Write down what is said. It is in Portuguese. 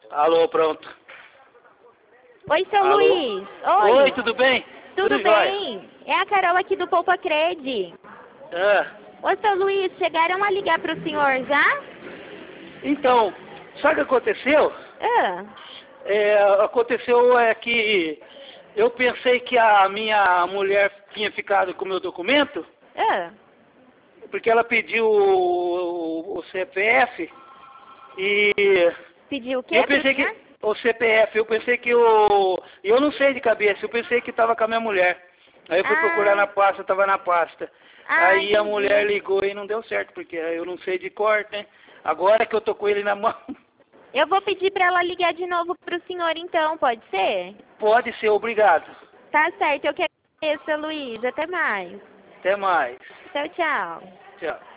Alô, pronto. Oi, seu Alô? Luiz. Oi. Oi, tudo bem? Tudo jóia? bem? É a Carol aqui do Poupa Cred. Ah, Ô, seu Luiz, chegaram a ligar pro senhor já? então, sabe o que aconteceu? Ah, Aconteceu que eu pensei que a minha mulher tinha ficado com o meu documento, ah. porque ela pediu o CPF e Pediu o quê eu pro pensei senhor? que o CPF, eu pensei que eu não sei de cabeça, eu pensei que estava com a minha mulher. Aí eu fui procurar na pasta, estava na pasta. Aí a mulher Entendi. ligou e não deu certo, porque eu não sei de cor, né? Agora que eu tô com ele na mão, Eu vou pedir pra ela ligar de novo pro senhor então, pode ser? pode ser, obrigado. Tá certo, eu que agradeço, seu Luiz. Até mais. Até mais. Tchau, tchau. Tchau.